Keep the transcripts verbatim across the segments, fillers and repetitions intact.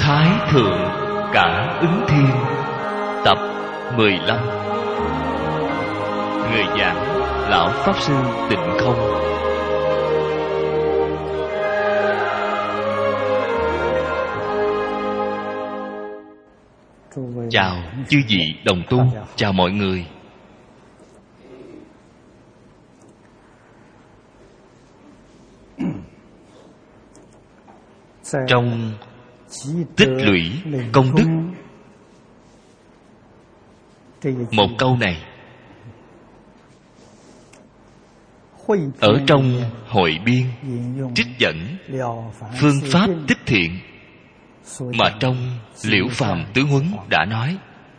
Thái Thượng Cảm Ứng Thiên tập mười lăm. Người giảng Lão Pháp Sư Tịnh Không. Chào chư vị đồng tu, chào mọi người. Trong tích lũy công đức, một câu này ở trong hội biên trích dẫn phương pháp tích thiện mà trong Liễu Phàm Tướng Huấn đã nói.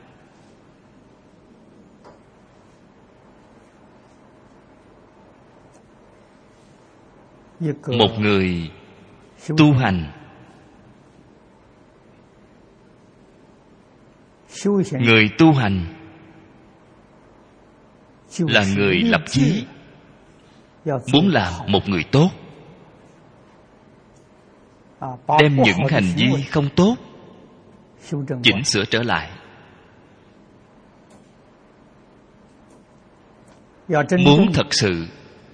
Một người tu hành, người tu hành là người lập chí muốn làm một người tốt, đem những hành vi không tốt chỉnh sửa trở lại. Muốn thật sự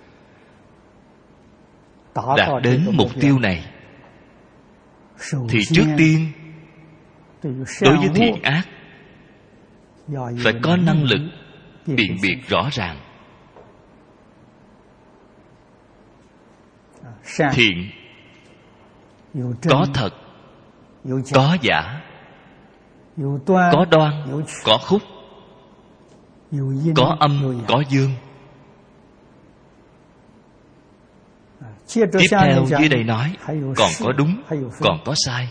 đạt đến mục tiêu này thì trước tiên đối với thiện ác phải có năng lực辨biệt rõ ràng. Thiện có thật, có giả, có đoan, có khúc, có âm, có dương. Tiếp theo dưới đây nói còn có đúng, còn có sai,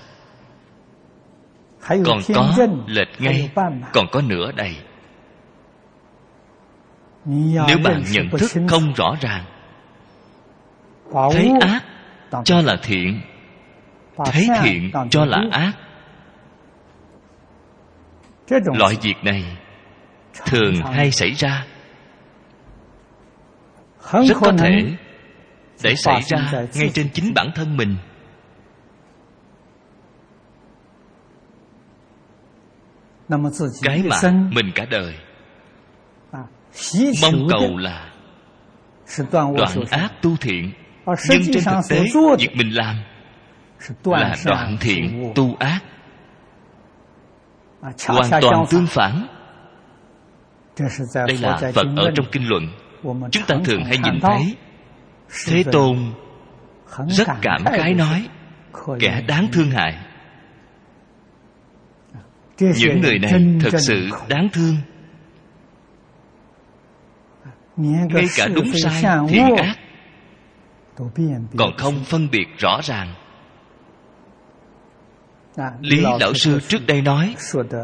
còn có lệch ngay, còn có nửa đầy. Nếu bạn nhận thức không rõ ràng, thấy ác cho là thiện, thấy thiện cho là ác, loại việc này thường hay xảy ra, rất có thể để xảy ra ngay trên chính bản thân mình. Cái mà mình cả đời mong cầu là đoạn ác tu thiện, nhưng trên thực tế việc mình làm là đoạn thiện tu ác, hoàn toàn tương phản. Đây là Phật ở trong kinh luận chúng ta thường hay nhìn thấy. Thế Tôn rất cảm khái nói kẻ đáng thương hại. Những người này thật sự đáng thương. Ngay cả đúng sai, thiện ác còn không phân biệt rõ ràng. Lý Lão Sư trước đây nói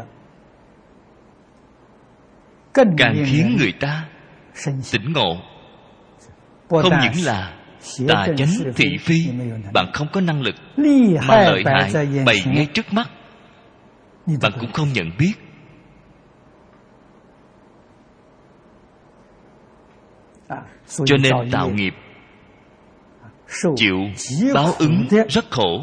càng khiến người ta tỉnh ngộ. Không những là tà chánh thị phi bạn không có năng lực, mà lợi hại bày ngay trước mắt bạn cũng không nhận biết. Cho nên tạo nghiệp, chịu báo ứng rất khổ.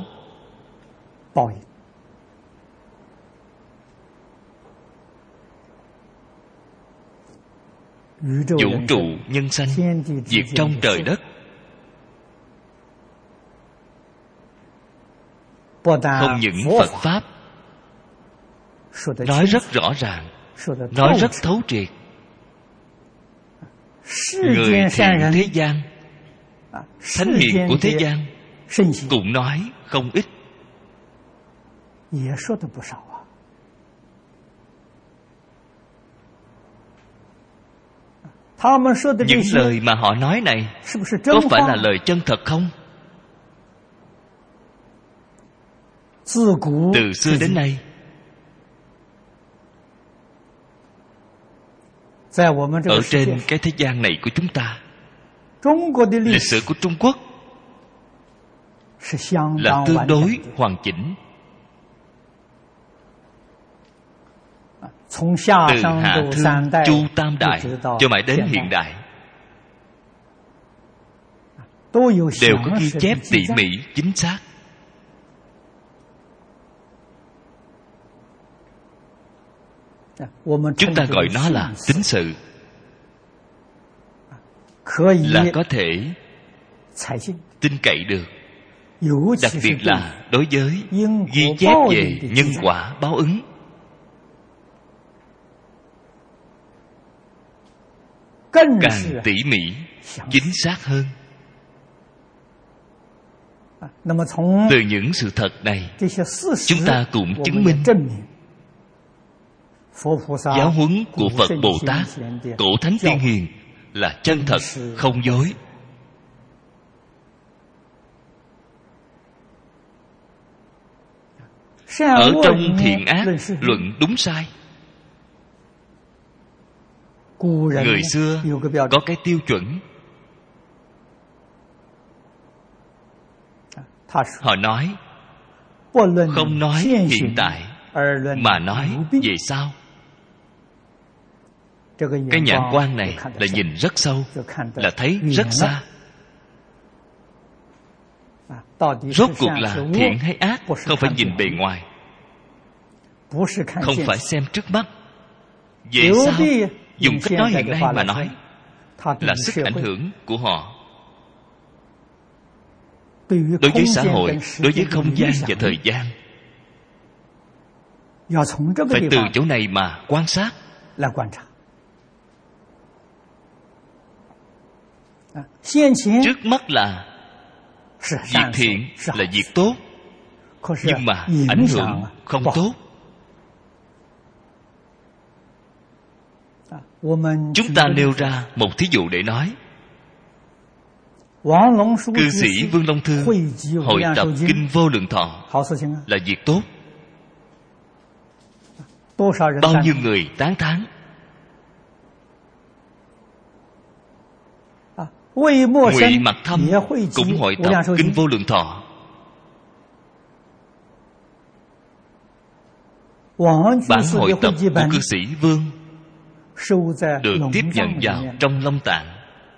Vũ trụ nhân sanh, việc trong trời đất, không những Phật Pháp nói rất rõ ràng, nói rất thấu triệt. Người thiện thế gian, thánh hiền của thế gian cũng nói không ít. Những lời mà họ nói này có phải là lời chân thật không? Từ xưa đến nay, ở trên cái thế gian này của chúng ta, lịch sử của Trung Quốc là tương đối hoàn chỉnh. Từ Hạ Thương, Chu Tam Đại cho mãi đến hiện đại, đều có ghi chép tỉ mỉ chính xác. Chúng ta gọi nó là tín sự, là có thể tin cậy được. Đặc biệt là đối với ghi chép về nhân quả báo ứng, càng tỉ mỉ, chính xác hơn. Từ những sự thật này, chúng ta cũng chứng minh giáo huấn của Phật Bồ Tát, Cổ Thánh Tiên Hiền là chân thật, không dối. Ở trong thiện ác luận đúng sai, người xưa có cái tiêu chuẩn. Họ nói không nói hiện tại, mà nói về sau. Cái nhãn quan này là nhìn rất sâu, là thấy rất xa. Rốt cuộc là thiện hay ác, không phải nhìn bề ngoài, không phải xem trước mắt. Về sau, dùng cách nói hiện nay mà nói, là sức ảnh hưởng của họ đối với xã hội, đối với không gian và thời gian. Phải từ chỗ này mà quan sát. Trước mắt là việc thiện, là việc tốt, nhưng mà ảnh hưởng không tốt. Chúng ta nêu ra một thí dụ để nói. Cư sĩ Vương Long Thư hội tập Kinh Vô Lượng Thọ là việc tốt. Bao nhiêu người tán thán. Ngụy Mặc Thâm cũng hội tập Kinh Vô Lượng Thọ. Bản hội tập của cư sĩ Vương được tiếp nhận vào trong Long Tạng.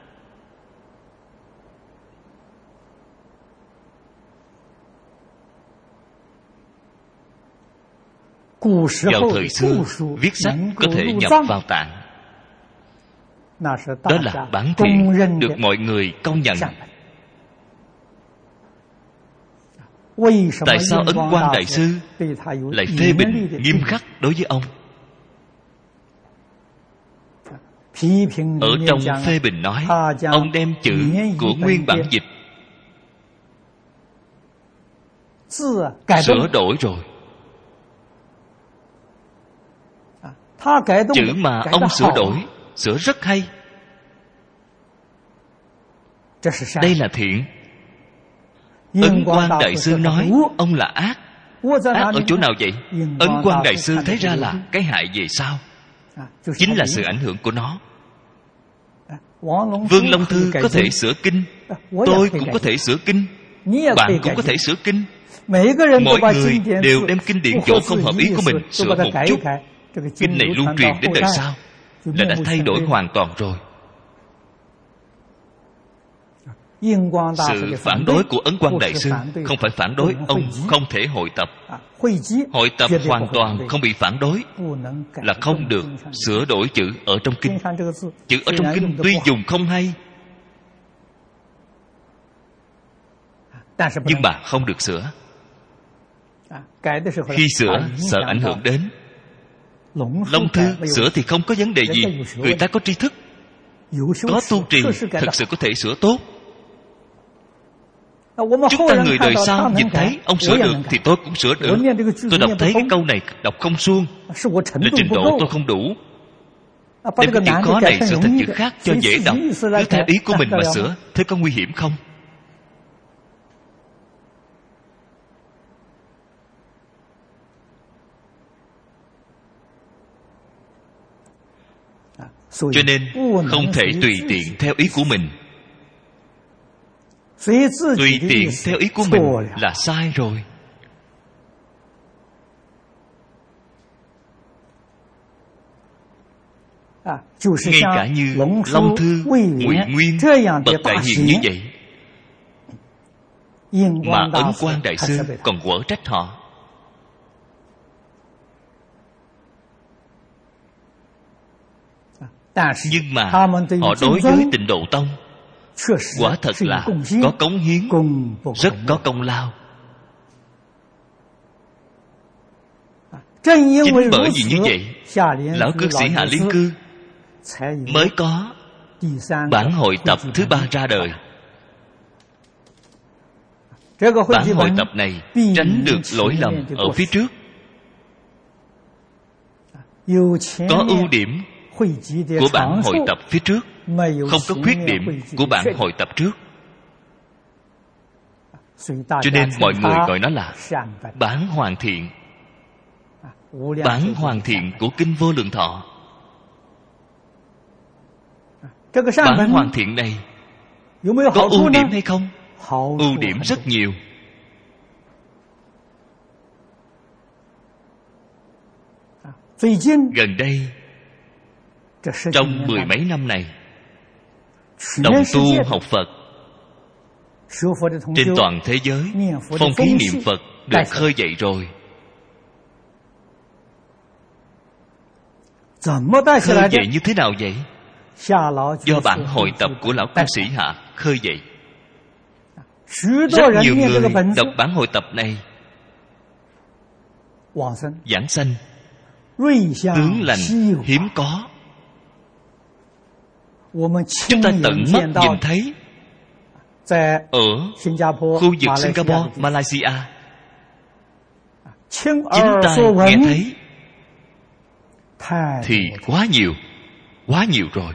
Vào thời xưa, viết sách có thể nhập vào tạng. Đó là bản thiện được mọi người công nhận. Tại sao Ấn Quang Đại Sư lại phê bình nghiêm khắc đối với ông? Ở trong phê bình nói, ông đem chữ của nguyên bản dịch sửa đổi rồi. Chữ mà ông sửa đổi, sửa rất hay. Đây là thiện. Ấn Quang Đại Sư nói ông là ác. Ác ở chỗ nào vậy? Ấn Quang Đại Sư thấy ra là cái hại về sau, chính là sự ảnh hưởng của nó. Vương Long Thư có thể sửa kinh, tôi cũng có thể sửa kinh, bạn cũng có thể sửa kinh. Mỗi người đều đem kinh điển chỗ không hợp ý của mình sửa một chút. Kinh này lưu truyền đến đời sau là đã thay đổi hoàn toàn rồi. Sự phản đối của Ấn Quang Đại Sư không phải phản đối ông không thể hội tập. Hội tập hoàn toàn không bị phản đối, là không được sửa đổi chữ ở trong kinh. Chữ ở trong kinh tuy dùng không hay, nhưng mà không được sửa. Khi sửa sợ ảnh hưởng đến. Long Thư sửa thì không có vấn đề gì. Người ta có tri thức, có tu trì, thật sự có thể sửa tốt. Chúng ta người đời sau nhìn thấy ông sửa được thì tôi cũng sửa được. Tôi đọc thấy cái câu này đọc không suông, là trình độ tôi không đủ. Đem cái chữ khó này sửa thành chữ khác cho dễ đọc, cứ theo ý của mình mà sửa, thế có nguy hiểm không? Cho nên không thể tùy tiện theo ý của mình. Tùy tiện theo ý của mình là sai rồi. Ngay cả như Long Thư, Ngụy Nguyên, bậc đại hiền như vậy, mà Ấn Quang Đại Sư còn quở trách họ. Nhưng mà họ đối với Tịnh Độ Tông quả thật là có cống hiến, rất có công lao. Chính bởi vì như vậy, lão cư sĩ Hạ Liên Cư mới có bản hội tập thứ ba ra đời. Bản hội tập này tránh được lỗi lầm ở phía trước. Có ưu điểm của bản hội tập phía trước, không có khuyết điểm của bản hội tập trước. Cho nên mọi người gọi nó là bản hoàn thiện. Bản hoàn thiện của Kinh Vô Lượng Thọ. Bản hoàn thiện này có ưu điểm hay không? Ưu điểm rất nhiều. Gần đây, trong mười mấy năm này, đồng tu học Phật trên toàn thế giới, phong khí niệm Phật được khơi dậy rồi. Khơi dậy như thế nào vậy? Do bản hội tập của lão cư sĩ Hạ khơi dậy. Rất nhiều người đọc bản hội tập này giảng sanh, tướng lành hiếm có. Chúng ta tận mắt nhìn thấy ở khu vực Singapore, Malaysia. Chính tai nghe thấy thì quá nhiều, quá nhiều rồi.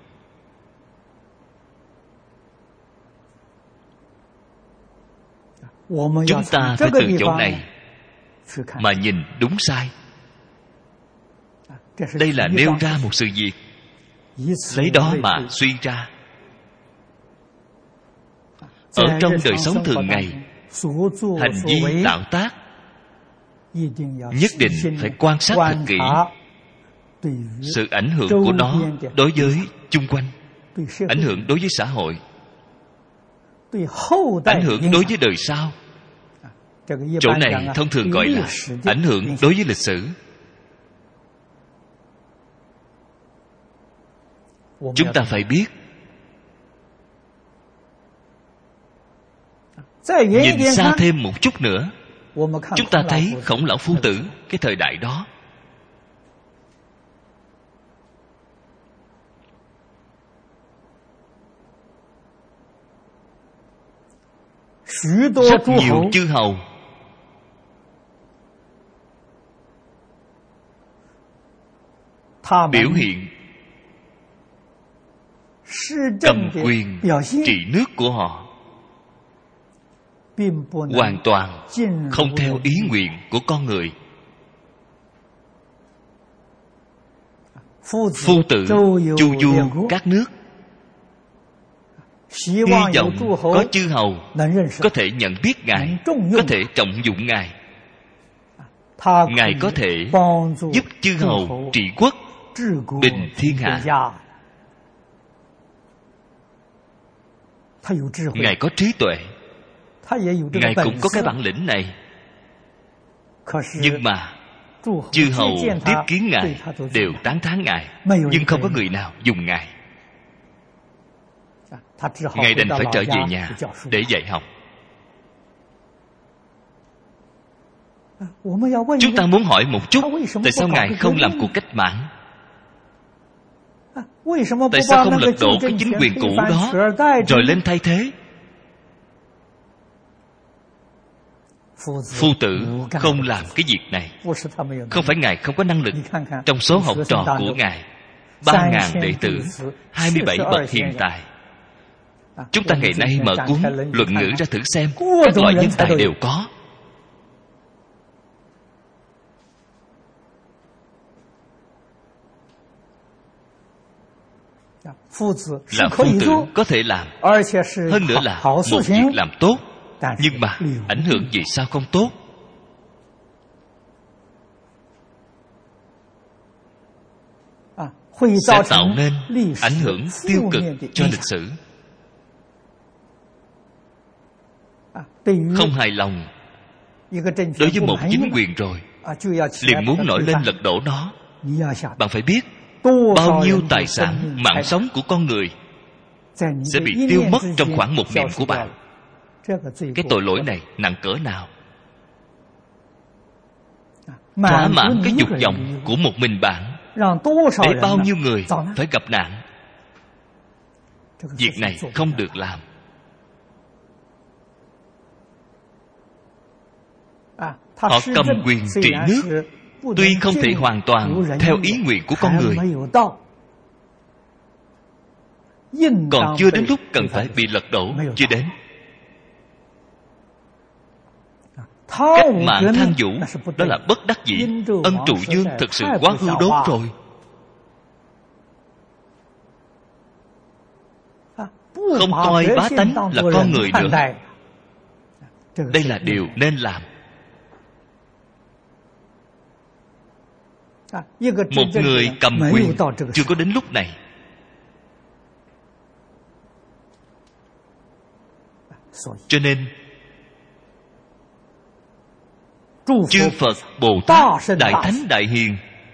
Chúng ta phải từ chỗ này mà nhìn đúng sai. Đây là nêu ra một sự việc, lấy đó mà suy ra. Ở trong đời sống thường ngày, hành vi tạo tác nhất định phải quan sát thật kỹ sự ảnh hưởng của nó đối với chung quanh, ảnh hưởng đối với xã hội, ảnh hưởng đối với đời sau. Chỗ này thông thường gọi là ảnh hưởng đối với lịch sử. Chúng ta phải biết, nhìn xa thêm một chút nữa, chúng ta thấy Khổng Lão Phu Tử cái thời đại đó, rất nhiều chư hầu biểu hiện cầm quyền trị nước của họ hoàn toàn không theo ý nguyện của con người. Phu tử chu du các nước, hy vọng có chư hầu có thể nhận biết Ngài, có thể trọng dụng Ngài. Ngài có thể giúp chư hầu trị quốc, bình thiên hạ. Ngài có trí tuệ, Ngài cũng có cái bản lĩnh này. Nhưng mà chư hầu tiếp kiến Ngài đều tán thán Ngài, nhưng không có người nào dùng Ngài. Ngài đành phải trở về nhà để dạy học. Chúng ta muốn hỏi một chút, tại sao Ngài không làm cuộc cách mạng? Tại sao không lật đổ cái chính quyền cũ đó rồi lên thay thế? Phu tử không làm cái việc này. Không phải Ngài không có năng lực. Trong số học trò của Ngài, ba ngàn đệ tử, hai mươi bảy bậc hiền tài. Chúng ta ngày nay mở cuốn Luận Ngữ ra thử xem, các loại nhân tài đều có. Là phu tử có thể làm, hơn nữa là một việc làm tốt, nhưng mà ảnh hưởng gì sao không tốt? Sẽ tạo nên ảnh hưởng tiêu cực cho lịch sử. Không hài lòng đối với một chính quyền rồi, liền muốn nổi lên lật đổ nó. Bạn phải biết, bao nhiêu tài sản, mạng sống của con người sẽ bị tiêu mất trong khoảng một niệm của bạn. Cái tội lỗi này nặng cỡ nào? Thỏa mãn cái dục vọng của một mình bạn, để bao nhiêu người phải gặp nạn. Việc này không được làm. Họ cầm quyền trị nước, tuy không thể hoàn toàn theo ý nguyện của con người, còn chưa đến lúc cần phải bị lật đổ, chưa đến. Cách mạng than vũ, đó là bất đắc dĩ. Ân trụ dương thực sự quá hư đốt rồi. Không coi bá tánh là con người nữa. Đây là điều nên làm. Một người cầm quyền chưa có đến lúc này. Cho nên chư Phật, Bồ Tát, Đại Thánh, Đại Hiền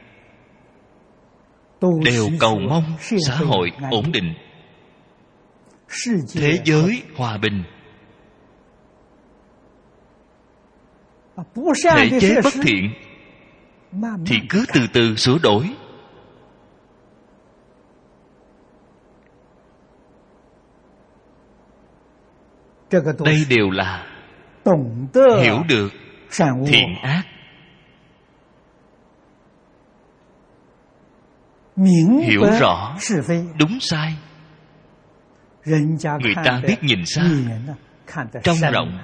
đều cầu mong xã hội ổn định, thế giới hòa bình. Thể chế bất thiện thì cứ từ từ sửa đổi. Đây đều là hiểu được thiện ác, hiểu rõ đúng sai. Người ta biết nhìn xa, trông rộng.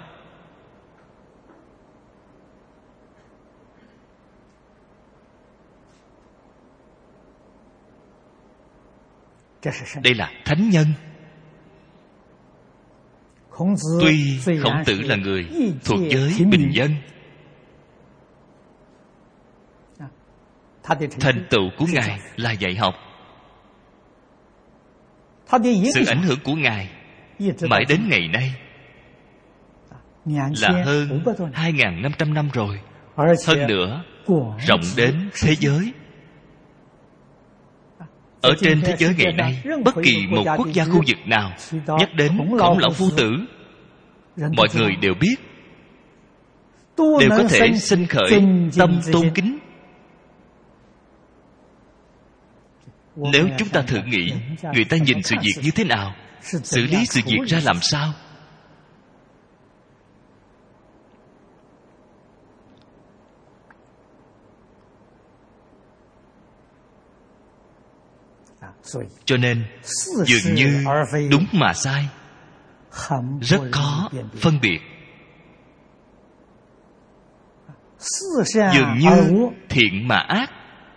Đây là thánh nhân. Tuy Khổng Tử là người thuộc giới bình dân, thành tựu của Ngài là dạy học. Sự ảnh hưởng của Ngài mãi đến ngày nay là hơn hai nghìn năm trăm năm rồi. Hơn nữa rộng đến thế giới. Ở trên thế giới ngày nay, bất kỳ một quốc gia khu vực nào nhắc đến Khổng Lão Phu Tử, mọi người đều biết, đều có thể sinh khởi tâm tôn kính. Nếu chúng ta thử nghĩ, người ta nhìn sự việc như thế nào, xử lý sự việc ra làm sao? Cho nên dường như đúng mà sai rất khó phân biệt. Dường như thiện mà ác,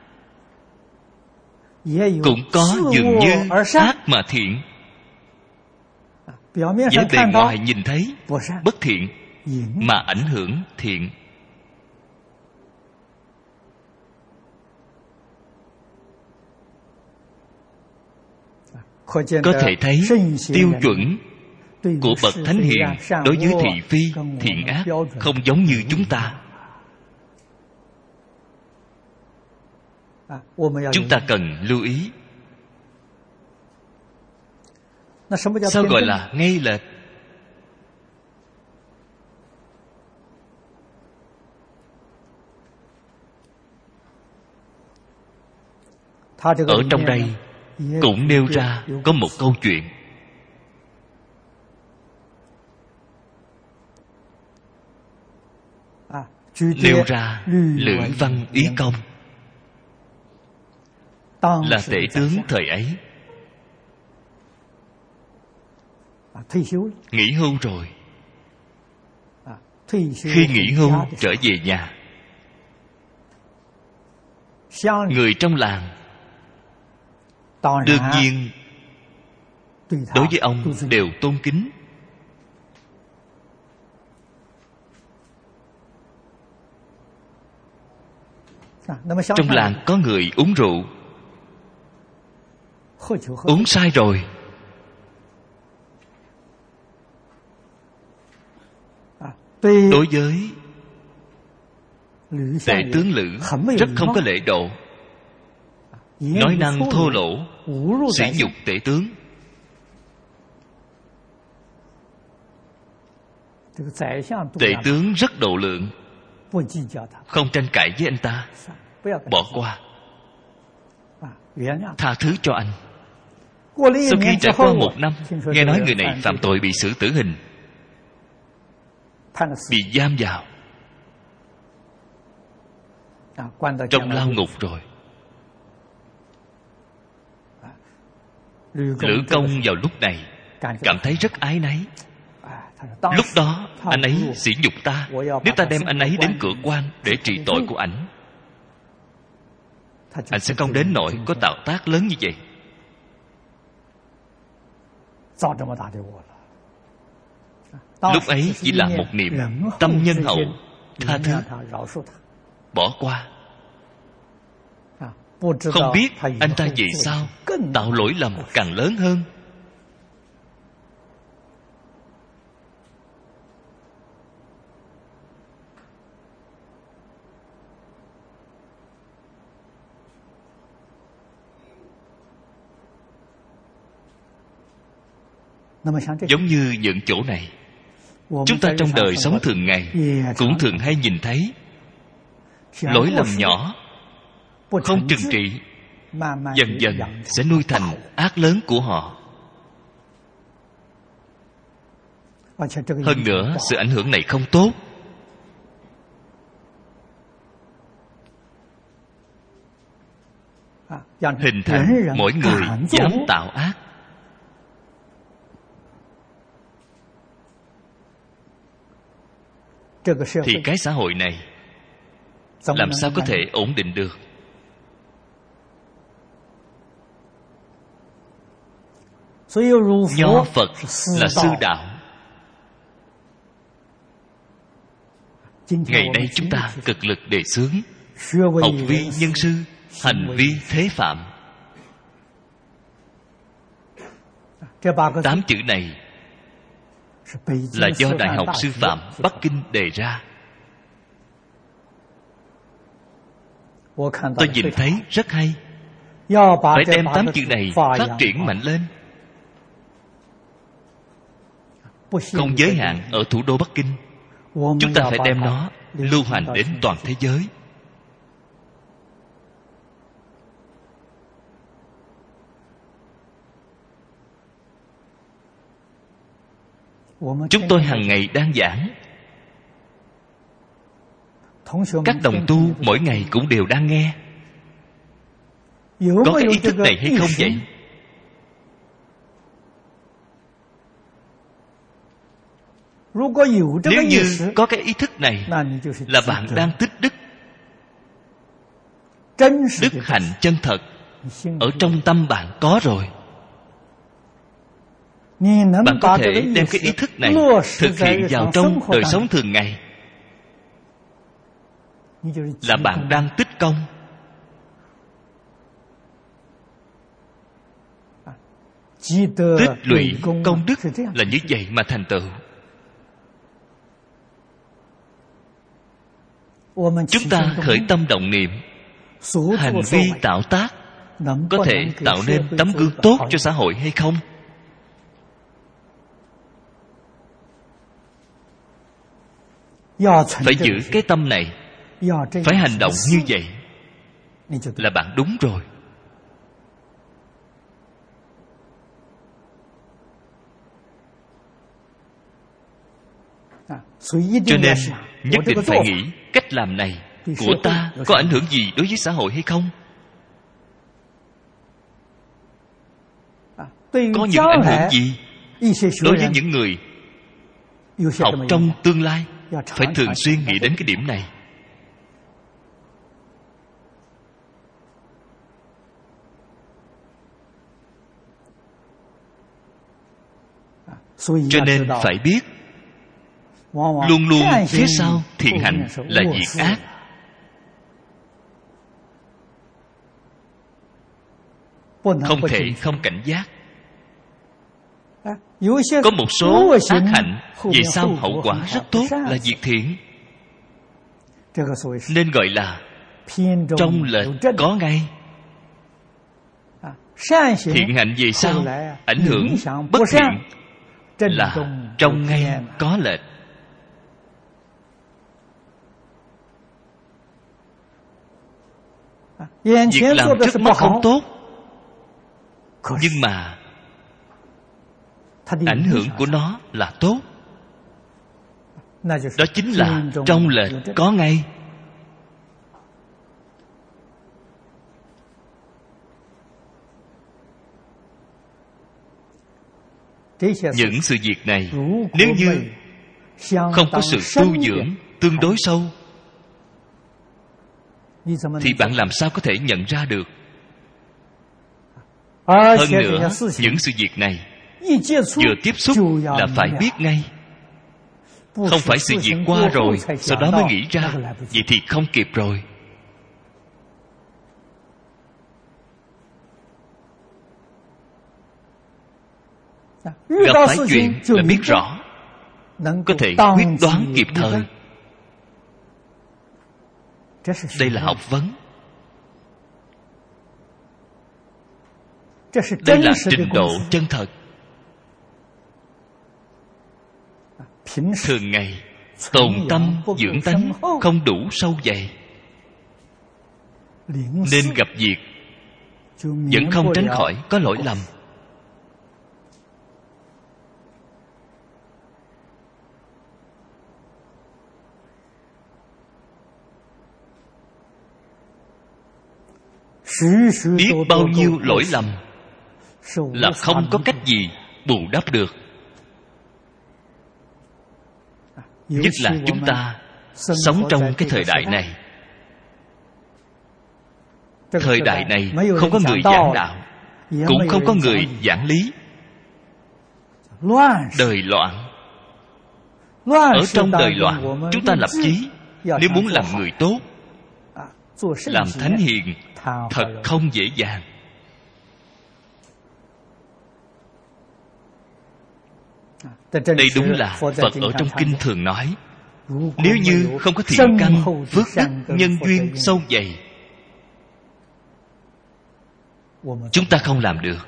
cũng có dường như ác mà thiện. Với bề ngoài nhìn thấy bất thiện mà ảnh hưởng thiện. Có thể thấy tiêu chuẩn của bậc thánh hiền đối với thị phi, thiện ác không giống như chúng ta. Chúng ta cần lưu ý. Sao gọi là ngay lệch? Ở trong đây cũng nêu ra có một câu chuyện. Nêu ra Lữ Văn Úy Công là tể tướng thời ấy, nghỉ hưu rồi. Khi nghỉ hưu trở về nhà, người trong làng đương nhiên đối với ông đều tôn kính. Trong làng có người uống rượu, uống sai rồi, đối với tể tướng Lữ rất không có lễ độ, nói năng thô lỗ, sỉ nhục tể tướng. Tể tướng rất độ lượng, không tranh cãi với anh ta, bỏ qua, tha thứ cho anh. Sau khi trải qua một năm, nghe nói người này phạm tội bị xử tử hình, bị giam vào trong lao ngục rồi. Lữ Công vào lúc này cảm thấy rất áy náy. Lúc đó anh ấy sỉ nhục ta, nếu ta đem anh ấy đến cửa quan để trị tội của ảnh, anh sẽ không đến nỗi có tạo tác lớn như vậy. Lúc ấy chỉ là một niệm tâm nhân hậu, tha thứ, bỏ qua. Không biết anh ta vì sao tạo lỗi lầm càng lớn hơn. Giống như những chỗ này, chúng ta trong đời sống thường ngày cũng thường hay nhìn thấy lỗi lầm nhỏ không trừng trị, dần dần sẽ nuôi thành ác lớn của họ. Hơn nữa, sự ảnh hưởng này không tốt. Hình thành mỗi người dám tạo ác. Thì cái xã hội này làm sao có thể ổn định được? Nho Phật là sư đạo. Ngày nay chúng ta cực lực đề xướng học vi nhân sư, hành vi thế phạm. Tám chữ này là do Đại học Sư phạm Bắc Kinh đề ra. Tôi nhìn thấy rất hay. Phải đem tám chữ này phát triển mạnh lên, không giới hạn ở thủ đô Bắc Kinh. Chúng ta phải đem nó lưu hành đến toàn thế giới. Chúng tôi hàng ngày đang giảng, các đồng tu mỗi ngày cũng đều đang nghe. Có cái ý thức này hay không vậy? Nếu như có cái ý thức này, là bạn đang tích đức. Đức hạnh chân thật ở trong tâm bạn có rồi. Bạn có thể đem cái ý thức này thực hiện vào trong đời sống thường ngày, là bạn đang tích công. Tích lũy công đức là như vậy mà thành tựu. Chúng ta khởi tâm động niệm, hành vi tạo tác có thể tạo nên tấm gương tốt cho xã hội hay không? Phải giữ cái tâm này, phải hành động như vậy, là bạn đúng rồi. Cho nên nhất định phải nghĩ cách làm này của ta có ảnh hưởng gì đối với xã hội hay không? Có những ảnh hưởng gì đối với những người học trong tương lai? Phải thường xuyên nghĩ đến cái điểm này. Cho nên phải biết, luôn luôn phía sau thiện hành là việc ác. Không thể không cảnh giác. Có một số ác hạnh về sau hậu quả rất tốt là việc thiện, nên gọi là trong lệch có ngay. thiện hạnh về sau ảnh hưởng bất thiện là trong ngay có lệch. Việc làm trước mắt không tốt, nhưng mà ảnh hưởng của nó là tốt. Đó chính là trong lệch có ngay. Những sự việc này nếu như không có sự tu dưỡng tương đối sâu thì bạn làm sao có thể nhận ra được. Hơn nữa, những sự việc này vừa tiếp xúc là phải biết ngay, không phải sự việc qua rồi sau đó mới nghĩ ra, vậy thì không kịp rồi. Gặp phải chuyện là biết rõ, có thể quyết đoán kịp thời. Đây là học vấn. Đây là trình độ chân thật. Thường ngày tồn tâm dưỡng tánh không đủ sâu dày, nên gặp việc vẫn không tránh khỏi có lỗi lầm. Biết bao nhiêu lỗi lầm là không có cách gì bù đắp được. Nhất là chúng ta sống trong cái thời đại này. Thời đại này không có người giảng đạo, cũng không có người giảng lý. Đời loạn. Ở trong đời loạn, chúng ta lập chí, nếu muốn làm người tốt, làm thánh hiền thật không dễ dàng. Đây đúng là Phật ở trong kinh thường nói, nếu như không có thiện căn, phước đức, nhân duyên sâu dày, chúng ta không làm được.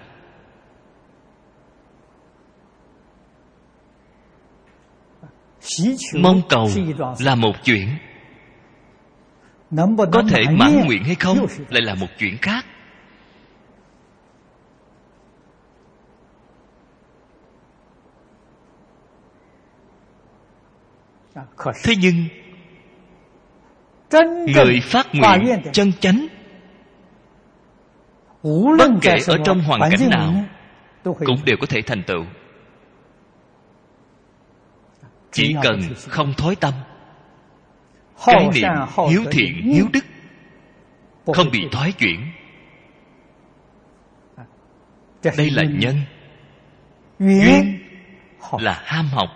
Mong cầu là một chuyện, có thể mãn nguyện hay không lại là một chuyện khác. Thế nhưng người phát nguyện chân chánh, bất kể ở trong hoàn cảnh nào cũng đều có thể thành tựu. Chỉ cần không thối tâm, cái niệm hiếu thiện hiếu đức không bị thoái chuyển. Đây là nhân. Duyên là ham học.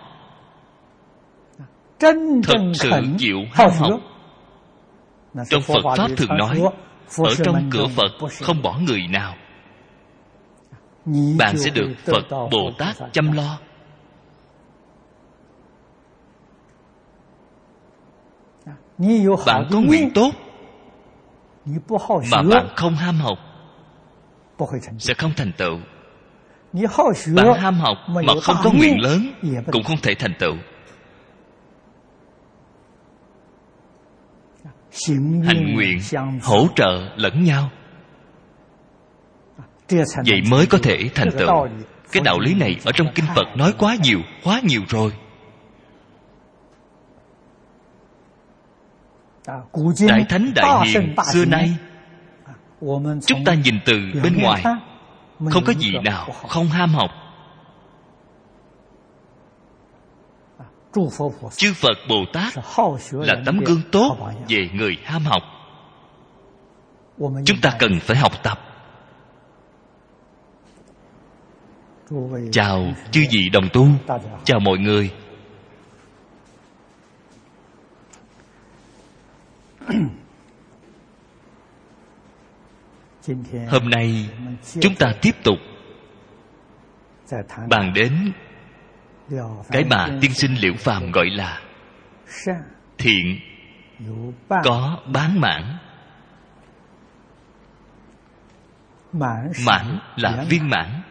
Thật sự chịu ham học. Trong Phật Pháp thường nói, ở trong cửa Phật không bỏ người nào. Bạn sẽ được Phật Bồ Tát chăm lo. Bạn có nguyện tốt mà bạn không ham học sẽ không thành tựu. Bạn ham học mà không có nguyện lớn cũng không thể thành tựu. Hành nguyện hỗ trợ lẫn nhau, vậy mới có thể thành tựu. Cái đạo lý này ở trong kinh Phật nói quá nhiều, quá nhiều rồi. Đại thánh đại hiền xưa nay, chúng ta nhìn từ bên ngoài không có gì nào không ham học. Chư Phật Bồ Tát là tấm gương tốt về người ham học. Chúng ta cần phải học tập. Chào chư vị đồng tu, chào mọi người. Hôm nay chúng ta tiếp tục bàn đến cái mà tiên sinh Liễu Phàm gọi là thiện có bán mãn. Mãn là viên mãn.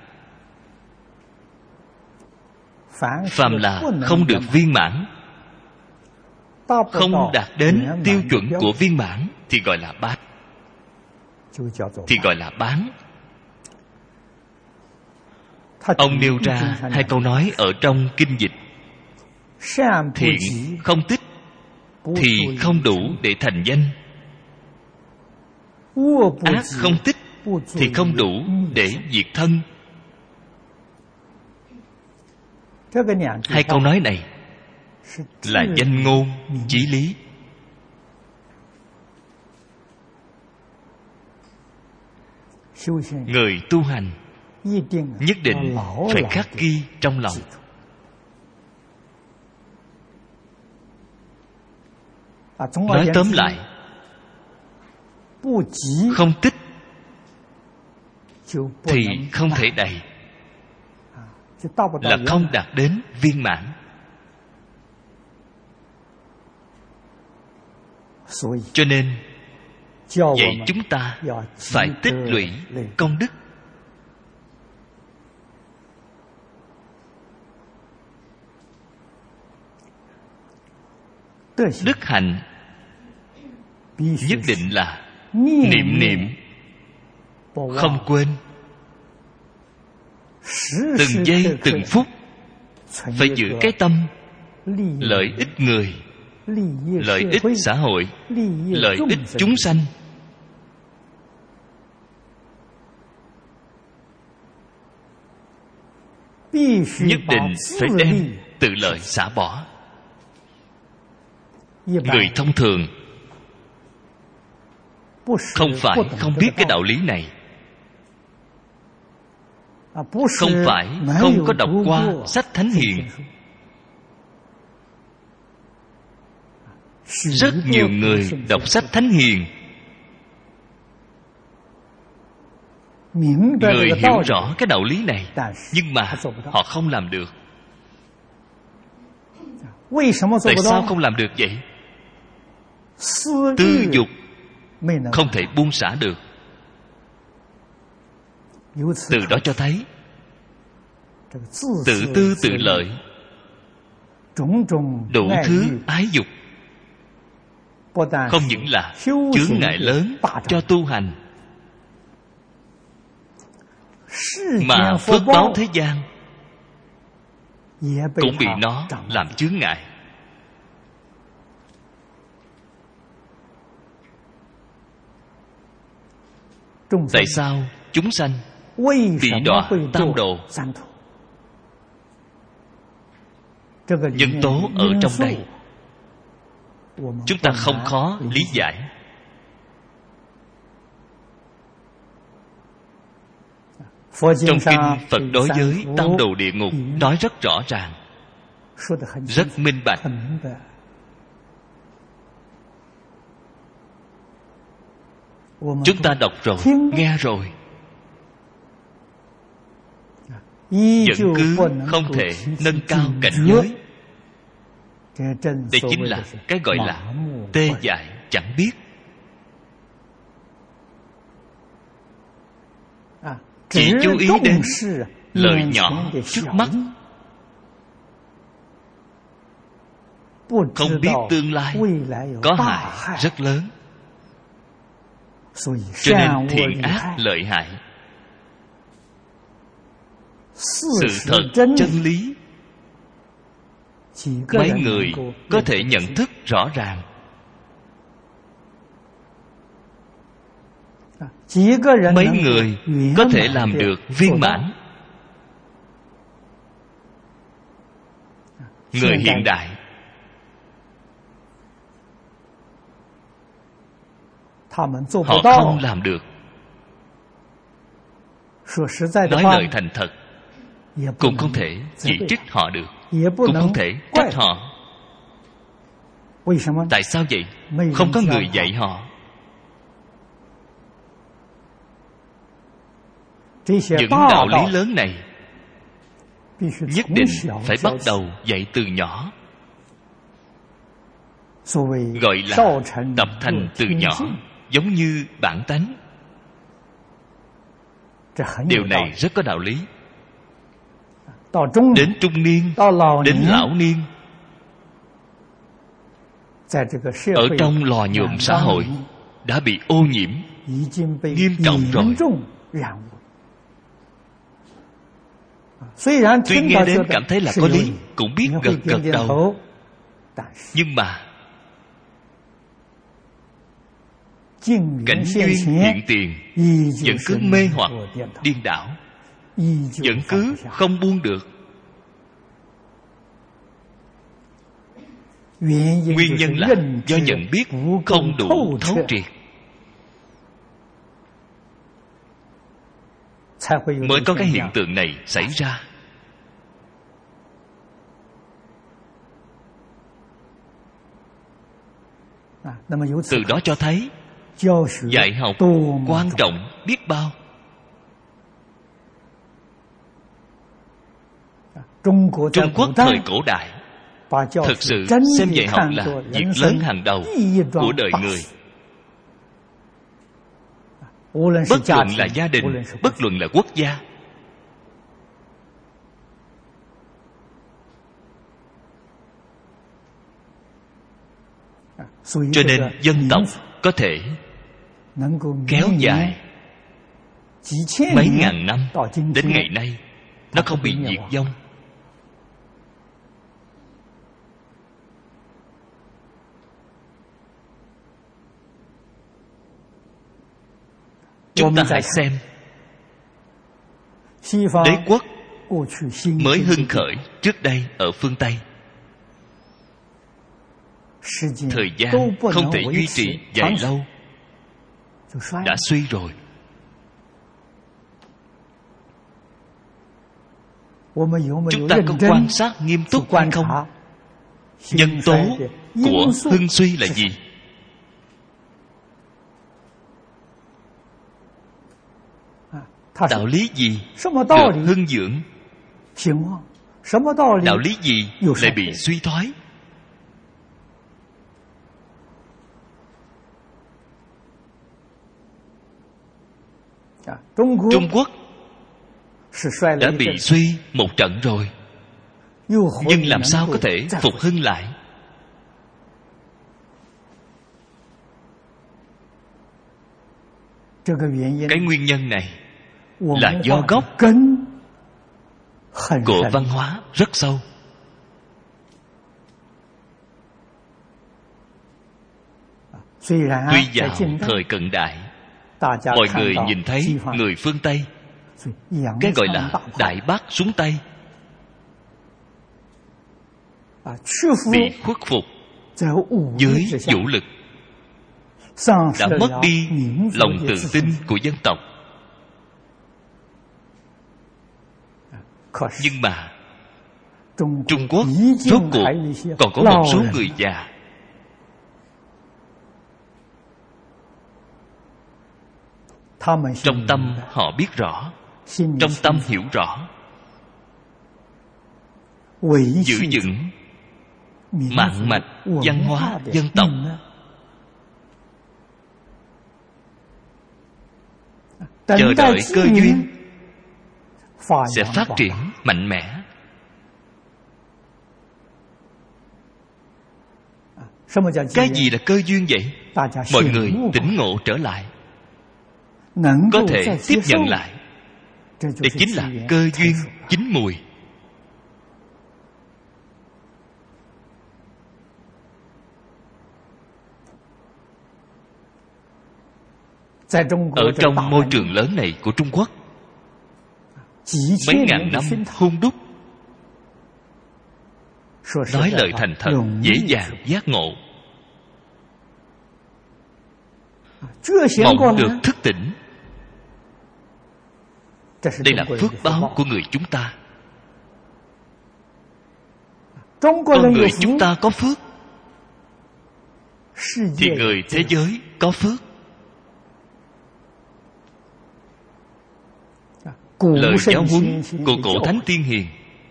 Phàm là không được viên mãn, không đạt đến tiêu chuẩn của viên mãn thì gọi là bát, thì gọi là bán. Ông nêu ra hai câu nói ở trong kinh dịch: thiện không tích thì không đủ để thành danh, ác không tích thì không đủ để diệt thân. Hai câu nói này là danh ngôn chí lý. Người tu hành nhất định phải khắc ghi trong lòng. Nói tóm lại, không tích thì không thể đầy, là không đạt đến viên mãn. Cho nên vậy chúng ta phải tích lũy công đức. Đức hạnh nhất định là niệm niệm không quên, từng giây từng phút phải giữ cái tâm lợi ích người, lợi ích xã hội, lợi ích chúng sanh. Nhất định phải đem tự lợi xả bỏ. Người thông thường không phải không biết cái đạo lý này, không phải không có đọc qua sách Thánh Hiền. Rất nhiều người đọc sách Thánh Hiền, người hiểu rõ cái đạo lý này, nhưng mà họ không làm được. Tại sao không làm được vậy? Tư dục không thể buông xả được. Từ đó cho thấy tự tư tự lợi, đủ thứ ái dục không những là chướng ngại lớn cho tu hành, mà phước báo thế gian cũng bị nó làm chướng ngại. Tại sao chúng sanh bị đọa tam độ? Nhân tố ở trong đây chúng ta không khó lý giải. Trong kinh Phật đối với tam đồ địa ngục nói rất rõ ràng, rất minh bạch. Chúng ta đọc rồi, nghe rồi, vẫn cứ không thể nâng cao cảnh giới. Đây chính là cái gọi là tê dại chẳng biết. Chỉ chú ý đến lợi nhỏ trước mắt, không biết tương lai có hại rất lớn. Cho nên thiện ác lợi hại, sự thật chân lý, mấy người có thể nhận thức rõ ràng. Mấy người có thể làm được viên mãn. Người hiện đại họ không làm được. Nói lời thành thật, cũng không thể chỉ trích họ được, cũng không thể trách họ. Tại sao vậy? Không có người dạy họ. Những đạo lý lớn này nhất định phải bắt đầu dạy từ nhỏ, gọi là tập thành từ nhỏ, giống như bản tánh. Điều này rất có đạo lý. Đến trung niên, đến lão niên, ở trong lò nhuộm xã hội đã bị ô nhiễm nghiêm trọng rồi. Tuy nghe đến cảm thấy là có lý, cũng biết gật gật đầu, nhưng mà cảnh duyên hiện tiền vẫn cứ mê hoặc điên đảo, vẫn cứ không buông được. Nguyên nhân là do nhận biết không đủ thấu triệt, mới có cái hiện tượng này xảy ra. Từ đó cho thấy dạy học quan trọng biết bao. Trung Quốc thời cổ đại thực sự xem dạy học là việc lớn hàng đầu của đời người. Bất luận là gia đình, bất luận là quốc gia, cho nên dân tộc có thể kéo dài mấy ngàn năm đến ngày nay, nó không bị diệt vong. Chúng ta hãy xem đế quốc mới hưng khởi trước đây ở phương Tây, thời gian không thể duy trì dài lâu, đã suy rồi. Chúng ta có quan sát nghiêm túc hay không? Nhân tố của hưng suy là gì? Đạo lý gì được hưng dưỡng? Đạo lý gì lại bị suy thoái? Trung Quốc đã bị suy một trận rồi, nhưng làm sao có thể phục hưng lại? Cái nguyên nhân này là do gốc của văn hóa rất sâu. Tuy vào thời cận đại, mọi người nhìn thấy người phương Tây, cái gọi là đại bác xuống Tây, bị khuất phục dưới vũ lực, đã mất đi lòng tự tin của dân tộc. Nhưng mà Trung Quốc rốt cuộc còn có một số người già trong tâm họ biết rõ, trong tâm hiểu rõ, giữ vững mạng mạch văn hóa dân tộc. Chờ đợi cơ duyên sẽ phát triển mạnh mẽ. Cái gì là cơ duyên vậy? Mọi người tỉnh ngộ trở lại, có thể tiếp nhận lại, đây chính là cơ duyên chín mùi. Ở trong môi trường lớn này của Trung Quốc, mấy ngàn năm hung đúc, nói lời thành thật dễ dàng giác ngộ, mong được thức tỉnh. Đây là phước báo của người chúng ta. Con người chúng ta có phước thì người thế giới có phước. Lời giáo huấn của cổ thánh tiên hiền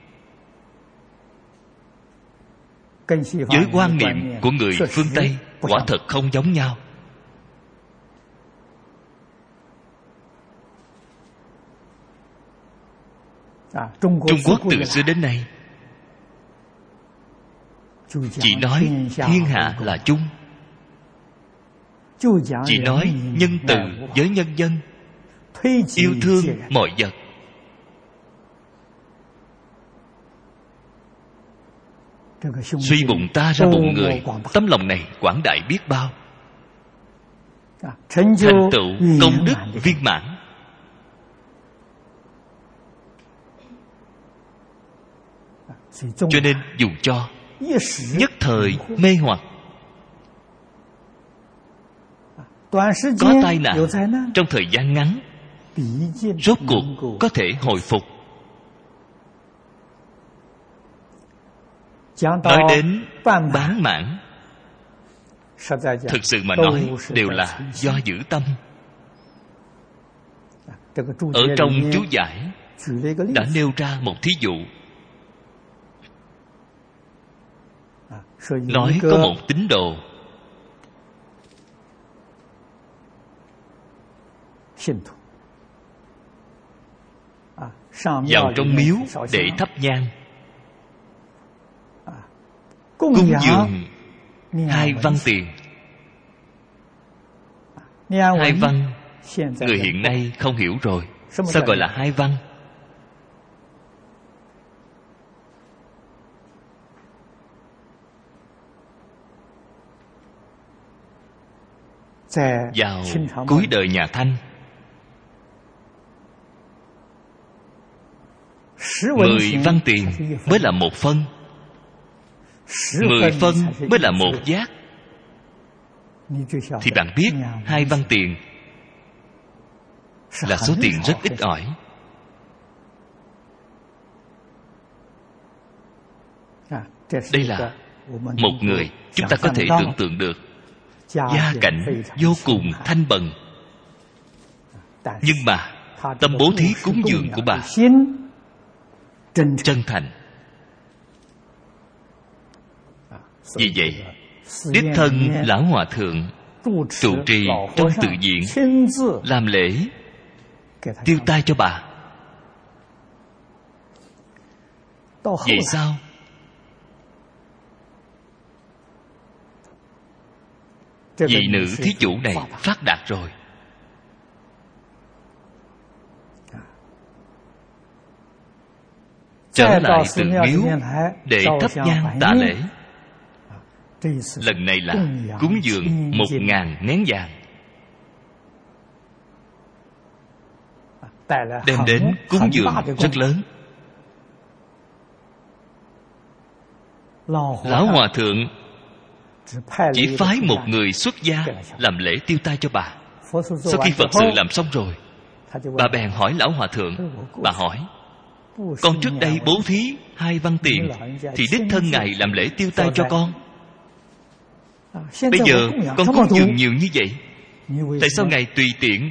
với quan niệm của người phương Tây quả thật không giống nhau. Trung Quốc từ xưa đến nay chỉ nói thiên hạ là chung, chỉ nói nhân từ với nhân dân, yêu thương mọi vật. Suy bụng ta ra bụng người, tấm lòng này quảng đại biết bao. Thành tựu công đức viên mãn. Cho nên dù cho nhất thời mê hoặc, có tai nạn, trong thời gian ngắn rốt cuộc có thể hồi phục. Nói đến bán mãn, thực sự mà nói đều là do giữ tâm. Ở trong chú giải đã nêu ra một thí dụ, nói có một tín đồ vào trong miếu để thắp nhang, cúng dường hai văn tiền. Hai văn người hiện nay không hiểu rồi. Sao gọi là hai văn? Vào cuối đời nhà Thanh, mười văn tiền mới là một phân, mười phân mới là một giác. Thì bạn biết hai văn tiền là số tiền rất ít ỏi. Đây là một người chúng ta có thể tưởng tượng được gia cảnh vô cùng thanh bần, nhưng mà tâm bố thí cúng dường của bà chân thành. Vì vậy đích thân lão hòa thượng trụ trì trong tự viện, làm lễ tiêu tai cho bà. Vậy sao? Vị nữ thí chủ này phát đạt rồi. Trở lại tượng miếu để thắp nhang tạ lễ. Lần này là cúng dường một ngàn nén vàng, đem đến cúng dường rất lớn. Lão hòa thượng chỉ phái một người xuất gia làm lễ tiêu tai cho bà. Sau khi Phật sự làm xong rồi, bà bèn hỏi lão hòa thượng. Bà hỏi: con trước đây bố thí hai văn tiền thì đích thân ngài làm lễ tiêu tai cho con. Bây giờ con cúng dường nhiều như vậy, tại sao ngài tùy tiện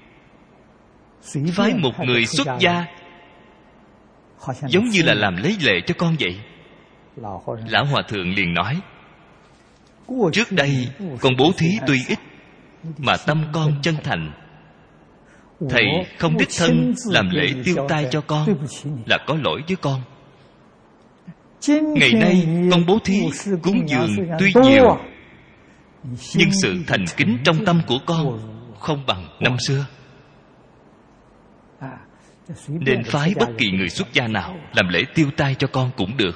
phái một người xuất gia, giống như là làm lấy lệ cho con vậy? Lão hòa thượng liền nói: trước đây con bố thí tuy ít, mà tâm con chân thành. Thầy không đích thân làm lễ tiêu tai cho con là có lỗi với con. Ngày nay con bố thí cúng dường tuy nhiều, nhưng sự thành kính trong tâm của con không bằng năm xưa. Nên phái bất kỳ người xuất gia nào làm lễ tiêu tai cho con cũng được.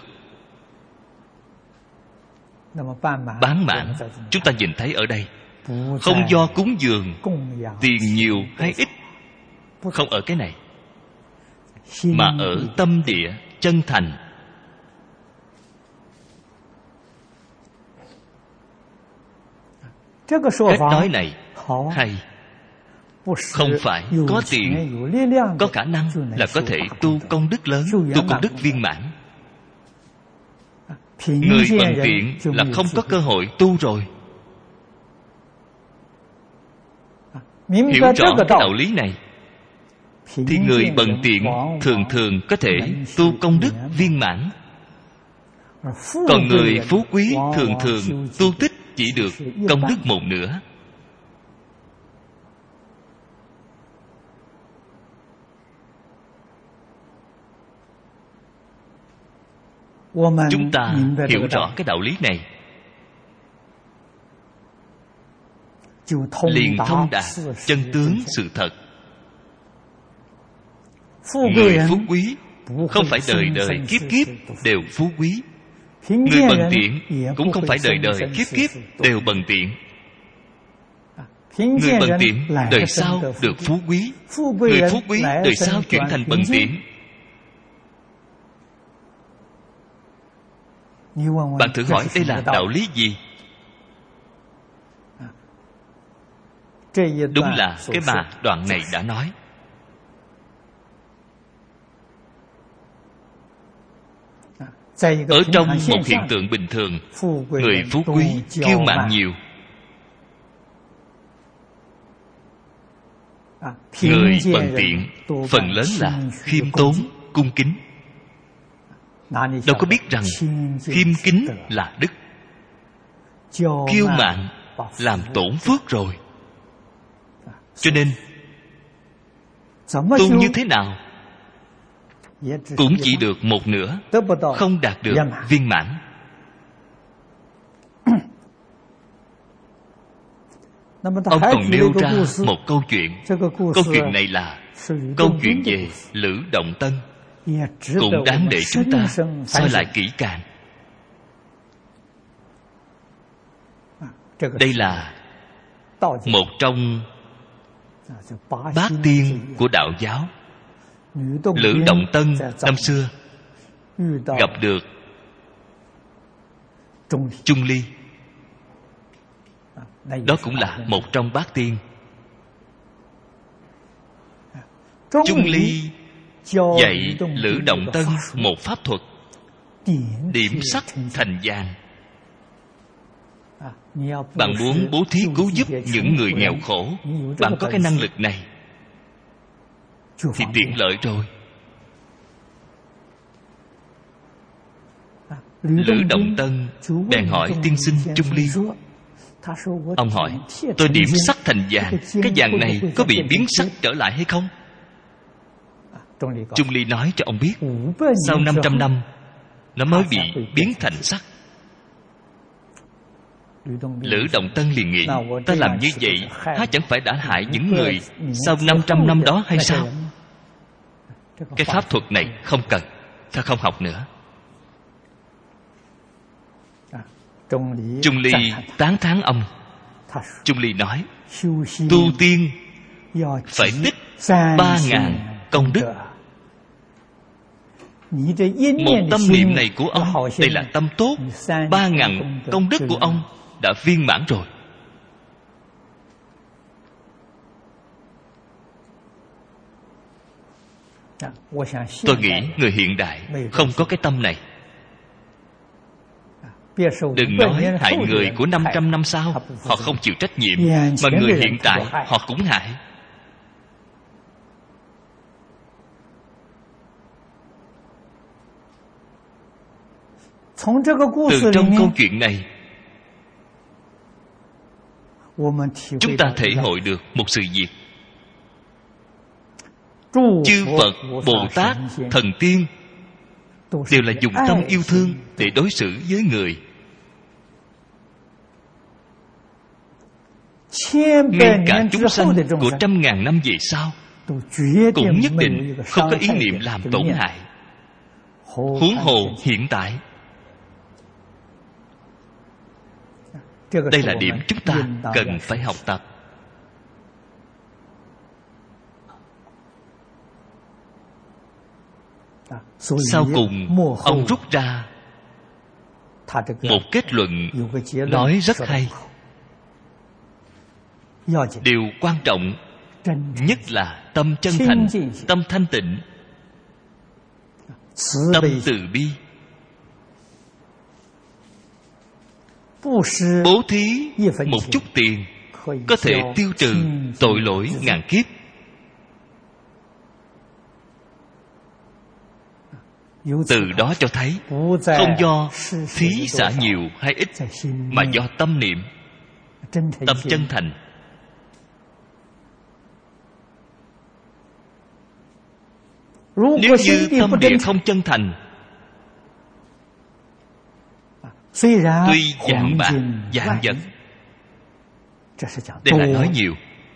Bán mãn chúng ta nhìn thấy ở đây, không do cúng dường tiền nhiều hay ít, không ở cái này, mà ở tâm địa chân thành. Cách nói này hay. Không phải có tiền, có khả năng là có thể tu công đức lớn, tu công đức viên mãn. Người bần tiện là không có cơ hội tu rồi. Hiểu rõ cái đạo lý này thì người bần tiện thường thường có thể tu công đức viên mãn. Còn người phú quý thường thường tu tích chỉ được công đức một nửa. Chúng ta hiểu rõ cái đạo lý này, liền thông đạt chân tướng sự thật. Người phú quý không phải đời đời kiếp kiếp đều phú quý. Người bần tiện cũng không phải đời đời kiếp kiếp đều bần tiện. Người bần tiện đời sau được phú quý, người phú quý đời sau chuyển thành bần tiện. Bạn thử hỏi đây là đạo lý gì? Đúng là cái mà đoạn này đã nói. Ở trong một hiện tượng bình thường, người phú quý kiêu mạn nhiều, người bần tiện phần lớn là khiêm tốn, cung kính. Đâu có biết rằng khiêm kính là đức, kiêu mạn làm tổn phước rồi. Cho nên tu như thế nào cũng chỉ được một nửa, không đạt được viên mãn. Ông còn nêu ra một câu chuyện. Câu chuyện này là câu chuyện về Lữ Động Tân, cũng đáng để chúng ta soi lại kỹ càng. Đây là một trong bát tiên của đạo giáo. Lữ Động Tân năm xưa gặp được Chung Ly, đó cũng là một trong bát tiên. Chung Ly dạy Lữ Động Tân một pháp thuật điểm sắt thành vàng. Bạn muốn bố thí cứu giúp những người nghèo khổ, bạn có cái năng lực này thì tiện lợi rồi. Lữ Động Tân bèn hỏi tiên sinh Chung Ly. Ông hỏi, tôi điểm sắt thành vàng, cái vàng này có bị biến sắt trở lại hay không? Chung Ly nói cho ông biết, sau năm trăm năm nó mới bị biến thành sắt. Lữ Động Tân liền nghĩ, ta làm như vậy há chẳng phải đã hại những người sau năm trăm năm đó hay sao? Cái pháp thuật này không cần, ta không học nữa. Chung Ly tán thán ông. Chung Ly nói, tu tiên phải tích ba ngàn công đức. Một tâm niệm này của ông, đây là tâm tốt, ba ngàn công đức của ông đã viên mãn rồi. Tôi nghĩ người hiện đại không có cái tâm này. Đừng nói hại người của năm trăm năm sau, họ không chịu trách nhiệm, mà người hiện tại họ cũng hại. Từ trong câu chuyện này, chúng ta thể hội được một sự việc. Chư Phật, Bồ Tát, Thần Tiên đều là dùng tâm yêu thương để đối xử với người. Ngay cả chúng sanh của trăm ngàn năm về sau cũng nhất định không có ý niệm làm tổn hại, huống hồ hiện tại. Đây là điểm chúng ta cần phải học tập. Sau cùng ông rút ra một kết luận nói rất hay. Điều quan trọng nhất là tâm chân thành, tâm thanh tịnh, tâm từ bi. Bố thí một chút tiền có thể tiêu trừ tội lỗi ngàn kiếp. Từ đó cho thấy không do thí xả nhiều hay ít, mà do tâm niệm, tâm chân thành. Nếu như tâm địa không chân thành, Tuy vạn bạc vạn vật, đây là nói nhiều.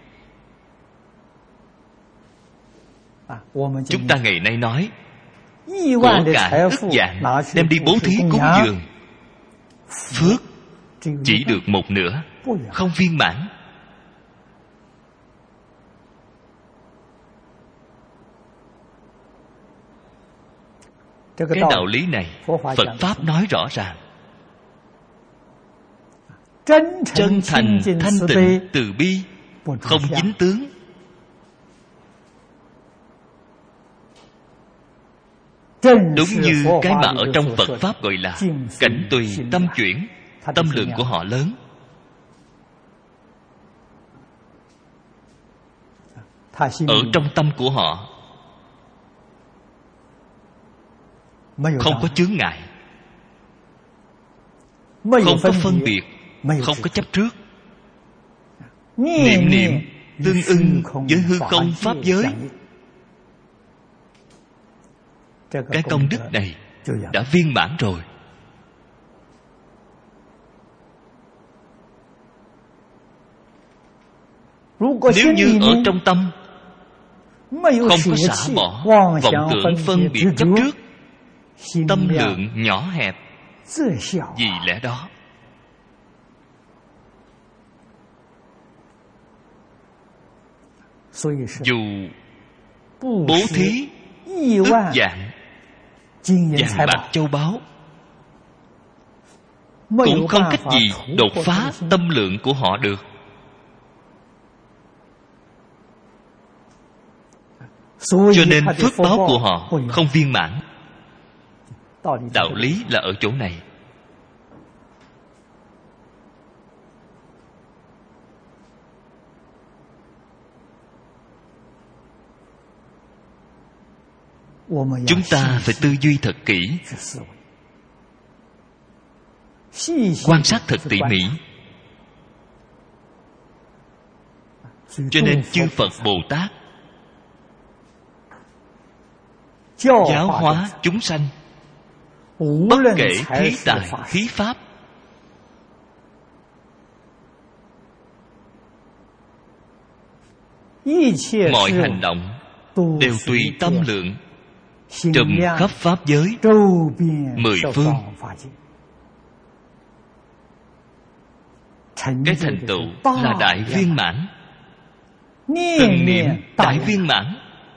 Chúng ta ngày nay nói của cải ức vạn đem đi bố thí cúng dường, phước chỉ được một nửa, không viên mãn. Cái đạo lý này Phật Pháp nói rõ ràng. Chân thành thanh tịnh từ bi, không dính tướng. Đúng như cái mà ở trong Phật Pháp gọi là cảnh tùy tâm chuyển. Tâm lượng của họ lớn. Ở trong tâm của họ không có chướng ngại, không có phân biệt, không có chấp trước. Niệm niệm tương ưng với hư không pháp giới. Cái công đức này đã viên mãn rồi. Nếu như ở trong tâm không có xả bỏ vọng tưởng phân biệt chấp trước, tâm lượng nhỏ hẹp, vì lẽ đó dù bố thí ức vạn vàng bạc châu báu cũng không cách gì đột phá tâm lượng của họ được. Cho nên phước báo của họ không viên mãn. Đạo lý là ở chỗ này. Chúng ta phải tư duy thật kỹ, quan sát thật tỉ mỉ. Cho nên chư Phật Bồ Tát giáo hóa chúng sanh, bất kể thí tài thí pháp, mọi hành động đều tùy tâm lượng, trùm khắp pháp giới mười phương. Cái thành tựu là đại viên mãn, từng niệm đại viên mãn,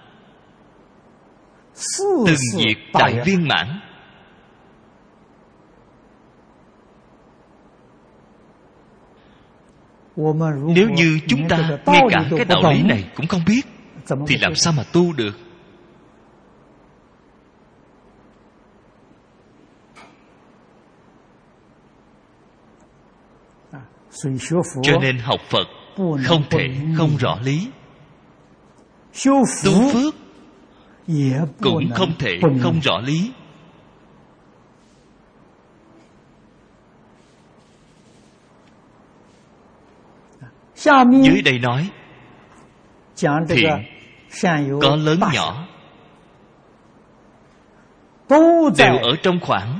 từng việc đại viên mãn. Nếu như chúng ta ngay cả cái đạo lý này cũng không biết thì làm sao mà tu được? Cho nên học Phật không thể không rõ lý, tu phước cũng không thể không rõ lý. Dưới đây nói thiện có lớn nhỏ đều ở trong khoảng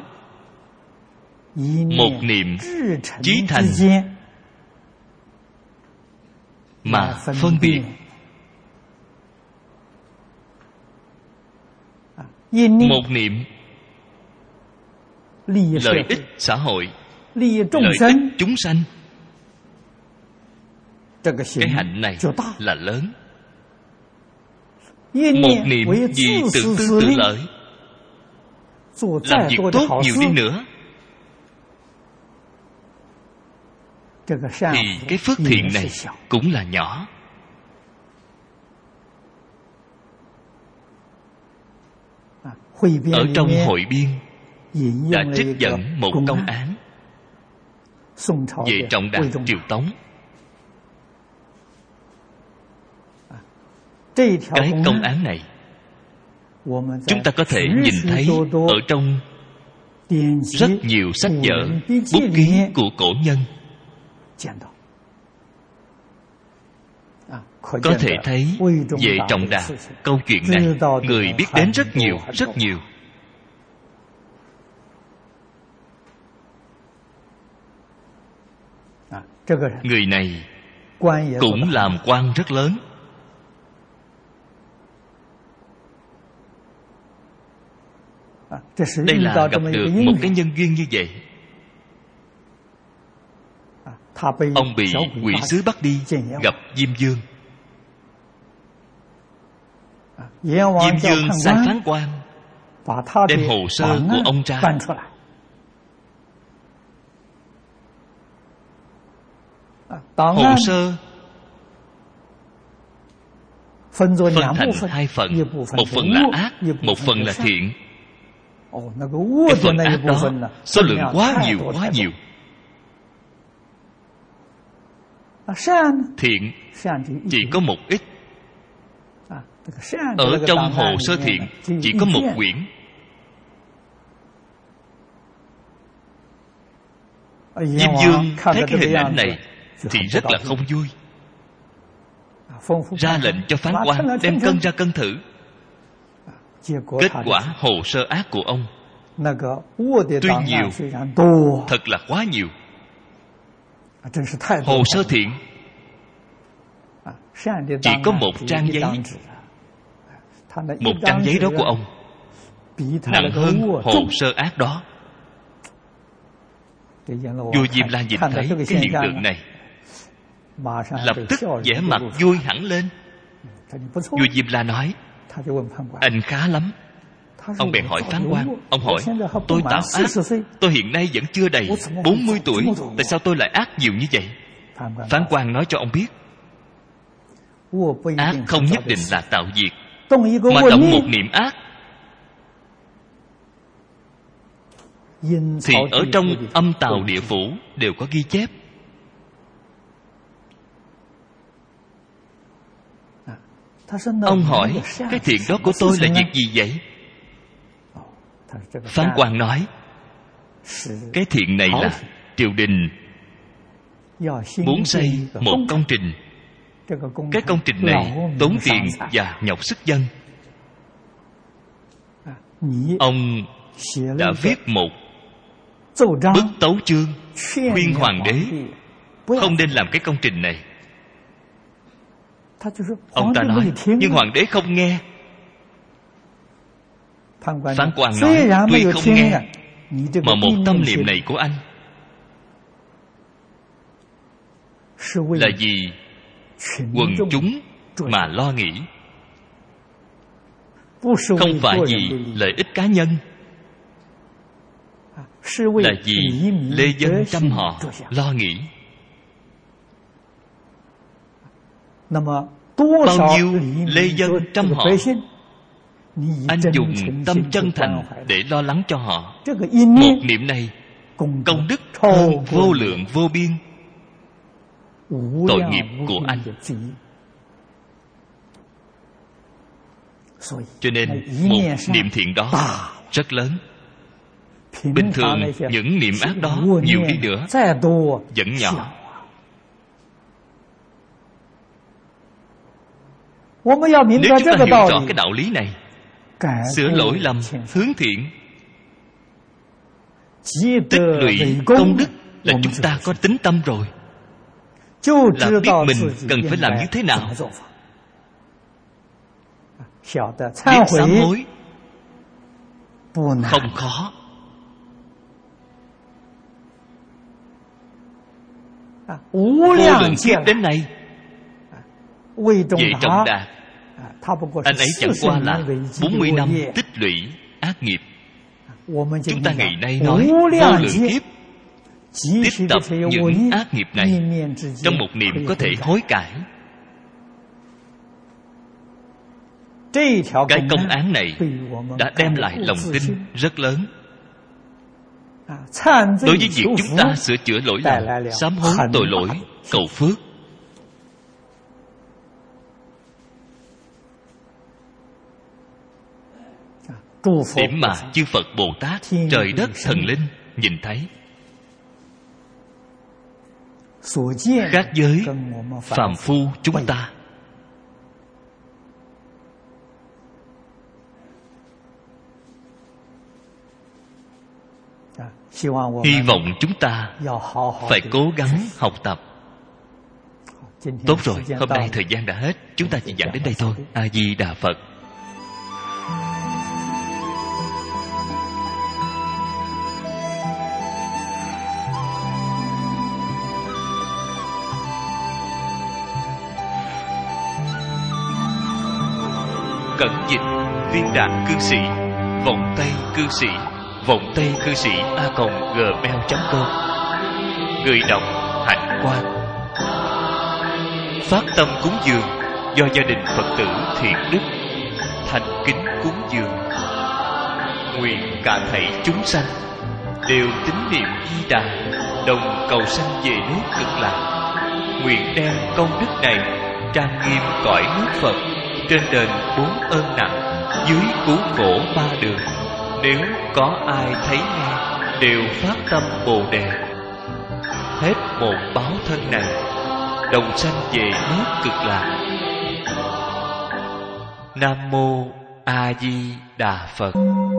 một niệm chí thành mà phân biệt. Một niệm lợi ích xã hội, lợi ích chúng sanh, cái hạnh này là lớn. Một niệm vì tự tư tự lợi, làm việc tốt nhiều đi nữa thì cái phước thiện này cũng là nhỏ. Ở trong hội biên đã trích dẫn một công án về trọng đạt Triều Tống. Cái công án này chúng ta có thể nhìn thấy ở trong rất nhiều sách vở, bút ký của cổ nhân. Có thể thấy về Trọng Đạt, câu chuyện này người biết đến rất nhiều, rất nhiều. người này cũng làm quan rất lớn. Đây là gặp được một cái nhân duyên như vậy. Ông bị quỷ sứ bắt đi gặp Diêm Vương. Diêm Vương sai phán quan đem hồ sơ của ông ra. Hồ sơ phân thành hai phần, một phần là ác, một phần là thiện. Cái phần ác đó số lượng quá nhiều quá nhiều. Thiện chỉ có một ít. Ở trong hồ sơ thiện chỉ có một quyển. Diêm Vương thấy cái hình ảnh này thì rất là không vui, ra lệnh cho phán quan đem cân ra cân thử. Kết quả hồ sơ ác của ông tuy nhiều, thật là quá nhiều. Hồ sơ thiện chỉ có một trang giấy. Một trang giấy đó của ông nặng hơn hồ sơ ác đó. Vua Diêm La nhìn thấy cái hiện tượng này, lập tức vẻ mặt vui hẳn lên. Vua Diêm La nói: anh khá lắm. Ông bèn hỏi phán quan. Ông hỏi: tôi tạo ác, tôi hiện nay vẫn chưa đầy bốn mươi tuổi, tại sao tôi lại ác nhiều như vậy? Phán quan nói cho ông biết, ác không nhất định là tạo diệt, mà động một niệm ác thì ở trong âm tào địa phủ đều có ghi chép. Ông hỏi: cái thiện đó của tôi là việc gì vậy? Phán quan nói: cái thiện này là triều đình muốn xây một công trình. Cái công trình này tốn tiền và nhọc sức dân. Ông đã viết một bức tấu chương khuyên hoàng đế không nên làm cái công trình này. Ông ta nói: nhưng hoàng đế không nghe. Phán quan nói: tuy không nghe, mà một tâm niệm này của anh là vì quần chúng mà lo nghĩ, không phải vì lợi ích cá nhân, là vì lê dân trăm họ lo nghĩ. Bao nhiêu lê dân trăm họ, anh dùng tâm chân thành để lo lắng cho họ. Một niệm này công đức hơn vô lượng vô biên tội nghiệp của anh. Cho nên một niệm thiện đó rất lớn. Bình thường những niệm ác đó nhiều đi nữa vẫn nhỏ. Nếu chúng ta hiểu rõ cái đạo lý này, sửa lỗi lầm hướng thiện, tích lũy công đức, là chúng ta có tính tâm rồi, là biết mình cần phải làm như thế nào. Biết sám hối không khó. Vô lượng kiếp đến nay, Vệ Trọng Đạt, anh ấy chẳng qua là bốn mươi năm tích lũy ác nghiệp. Chúng ta ngày nay nói vô lượng kiếp tiếp tập những ác nghiệp này, trong một niệm có thể hối cải. Cái công án này đã đem lại lòng tin rất lớn. Đối với việc chúng ta sửa chữa lỗi lầm, sám hối tội lỗi, cầu phước, điểm mà chư Phật Bồ Tát, trời đất thần linh nhìn thấy, khác với phàm phu chúng ta. Hy vọng chúng ta phải cố gắng học tập, Tốt rồi, hôm nay thời gian đã hết, chúng ta chỉ giảng đến đây thôi. A Di Đà Phật. Cẩn dịch viên đạn cư sĩ, vọng tây cư sĩ, vọng tây cư sĩ a còng gmail chấm com. Người đọc Hạnh Quang. Phát tâm cúng dường do gia đình Phật tử Thiện Đức thành kính cúng dường. Nguyện cả thảy chúng sanh đều tín niệm Di Đà, đồng cầu sanh về nước Cực Lạc. Nguyện đem công đức này trang nghiêm cõi nước Phật, trên đền bốn ơn nặng, dưới cứu khổ ba đường. Nếu có ai thấy nghe, đều phát tâm Bồ Đề. Hết một báo thân này, đồng sanh về nước Cực Lạc. Nam Mô A Di Đà Phật.